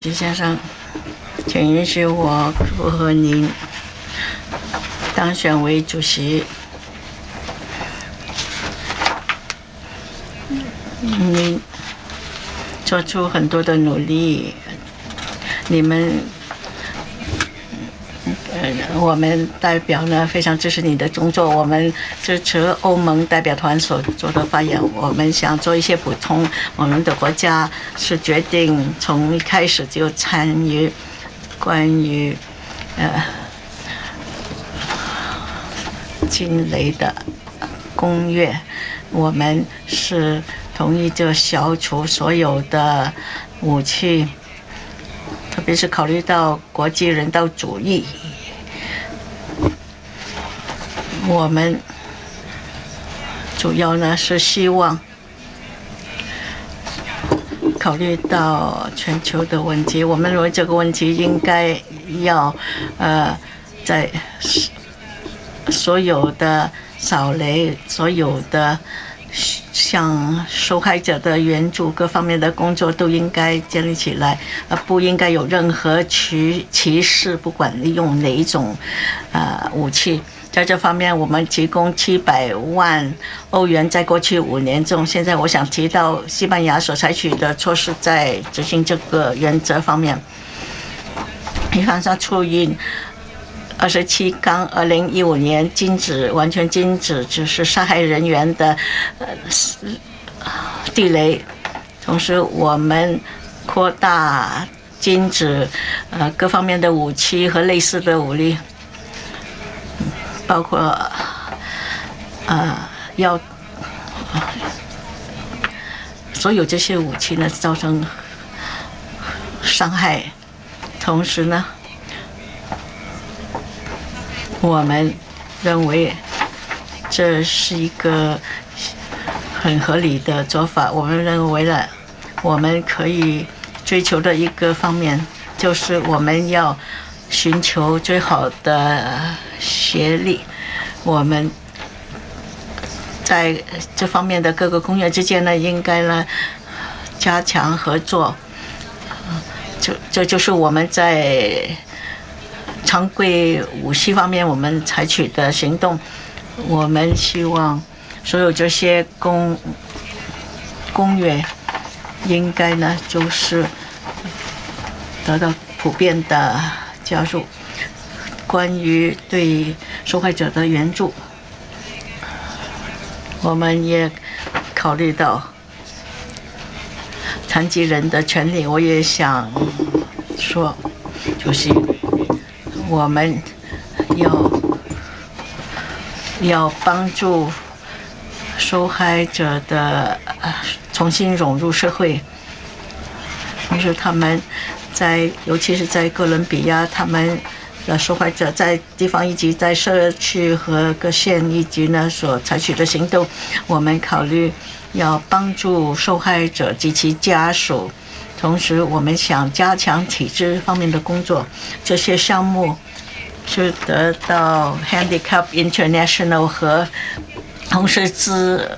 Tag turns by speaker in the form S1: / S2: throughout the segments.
S1: 徐先生，请允许我祝贺您当选为主席。你做出很多的努力，我们代表呢非常支持你的工作，我们支持欧盟代表团所做的发言。我们想做一些补充，我们的国家是决定从一开始就参与关于惊雷的公约，我们是同意就消除所有的武器，特别是考虑到国际人道主义。我们主要呢是希望考虑到全球的问题，我们认为这个问题应该要在所有的扫雷、所有的向受害者的援助各方面的工作都应该建立起来，不应该有任何歧视，不管利用哪一种武器。在这方面，我们提供700万欧元，在过去5年中。现在我想提到西班牙所采取的措施，在执行这个原则方面，比方说出于27纲2015年完全禁止就是杀害人员的地雷，同时我们扩大禁止各方面的武器和类似的武力，包括所有这些武器呢造成伤害，同时呢我们认为这是一个很合理的做法。我们认为了我们可以追求的一个方面，就是我们要寻求最好的协力。我们在这方面的各个公约之间呢，应该呢加强合作。这就是我们在常规武器方面我们采取的行动。我们希望所有这些公约应该呢就是得到普遍的加入。关于对受害者的援助，我们也考虑到残疾人的权利。我也想说，就是我们要帮助受害者的重新融入社会，同时他们尤其是在哥伦比亚，他们的受害者在地方以及在社区和各县一级呢所采取的行动，我们考虑要帮助受害者及其家属，同时我们想加强体制方面的工作。这些项目是得到 Handicap International 和红十字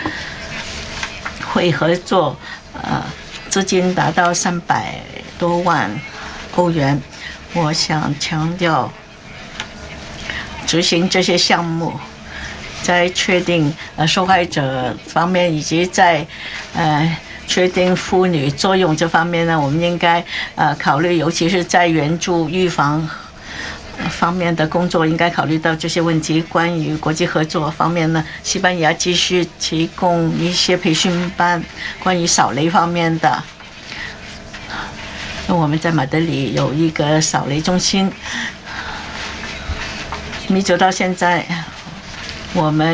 S1: 会合作，资金达到300多万欧元。我想强调，执行这些项目，在确定受害者方面以及在确定妇女作用这方面呢，我们应该考虑，尤其是在援助预防方面的工作，应该考虑到这些问题。关于国际合作方面呢，西班牙继续提供一些培训班，关于扫雷方面的。我们在马德里有一个扫雷中心，一直到现在，我们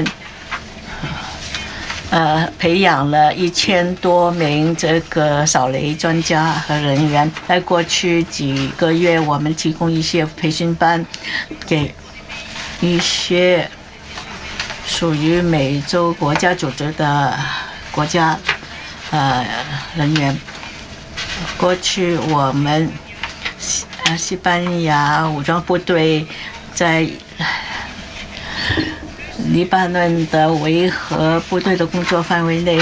S1: 培养了1000多名这个扫雷专家和人员。在过去几个月，我们提供一些培训班给一些属于美洲国家组织的国家人员。过去我们西班牙武装部队在黎巴嫩的维和部队的工作范围内